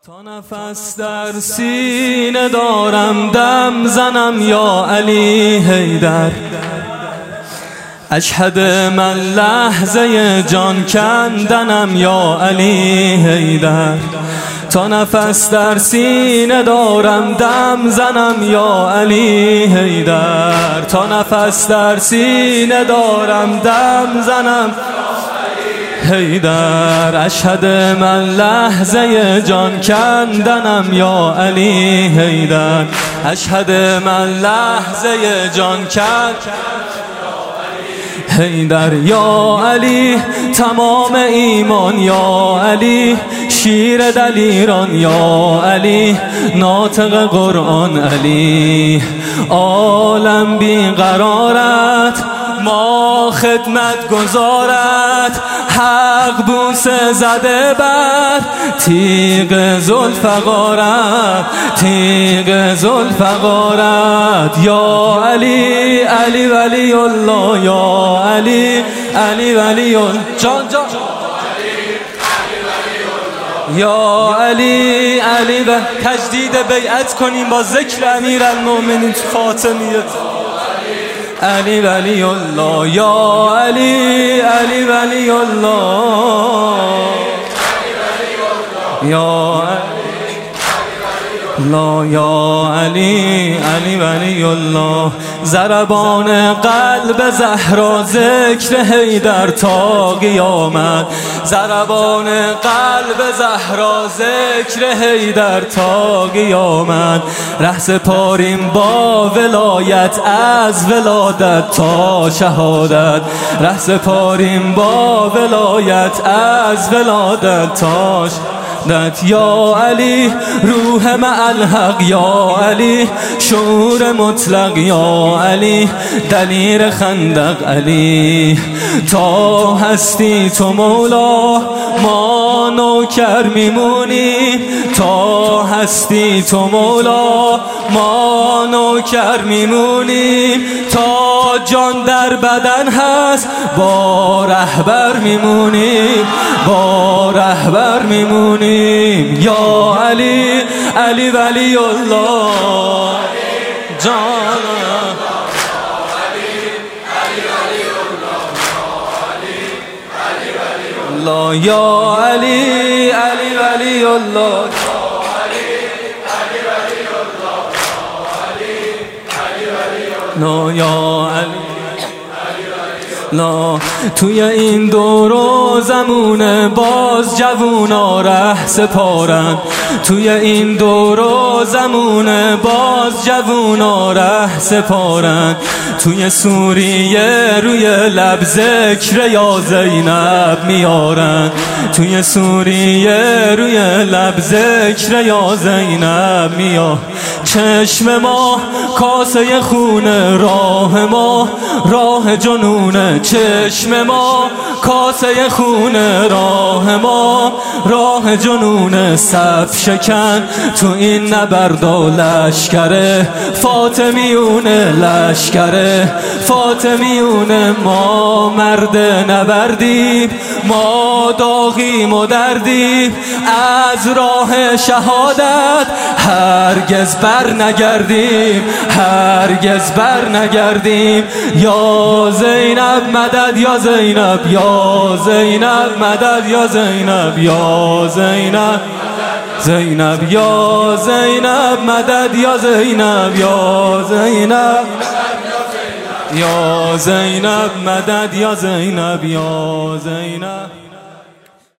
تا نفس در سینه دارم دم زنم یا علی حیدر. اشهد من لحظه جان کندنم یا علی حیدر. تا نفس در سینه دارم دم زنم یا علی حیدر. تا نفس در سینه دارم دم زنم حیدر. اشهد من لحظه جان کندنم یا علی حیدر. اشهد من لحظه جان کندنم حیدر. یا علی تمام ایمان یا علی، شیر دلیران یا علی، ناطق قرآن علی. عالم بیقرارت ما خدمت گزارت، حق بوسه زده بر تیغ ذوالفقارت، تیغ ذوالفقارت. یا علی علی ولی الله یا علی علی ولی الله جان جان یا علی علی و تجدید بیعت کنیم با ذکر امیرالمومنین فاطمیه. علی ولی الله یا علی علی ولی الله یا لا یا علی علی ولی الله. ضربان قلب زهرا ذکر حیدر تا قیامت، ضربان قلب زهرا ذکر حیدر تا قیامت. ره سپاریم با ولایت از ولادت تا شهادت، ره سپاریم با ولایت از ولادت تا شهادت. یا علی روح مع الحق یا علی، شعور مطلق یا علی، دلیر خندق علی. تا هستی تو مولا ما نوکر میمونیم، تا هستی تو مولا ما نوکر میمونیم. تا جان در بدن هست با رهبر میمونیم، با رهبر میمونیم. یا علی علی ولی الله جان الله یا علی علی ولی الله یا علی لا. توی این دور و زمونه باز جوونا ره سپارن، توی این دور و زمونه باز جوونا ره سپارن. توی سوریه روی لب ذکر یا زینب میارن، توی سوریه روی لب ذکر یا زینب میارن. چشم ما کاسه خونه، راه ما راه جنونه. چشم ما کاسه خونه، راه ما راه جنونه. صف شکن تو این نبرد و لشکره فاطمیونه، لشکره فاطمیونه. ما مرد نبردیم، ما داغیم و دردیم، از راه شهادت هرگز بر نگردیم، هرگز بر نگردیم. یا زینب مدد یا زینب، یا زینب مدد یا زینب، یا زینب زینب یا زینب مدد یا زینب، یا زینب یا زینب مدد یا زینب، یا زینب.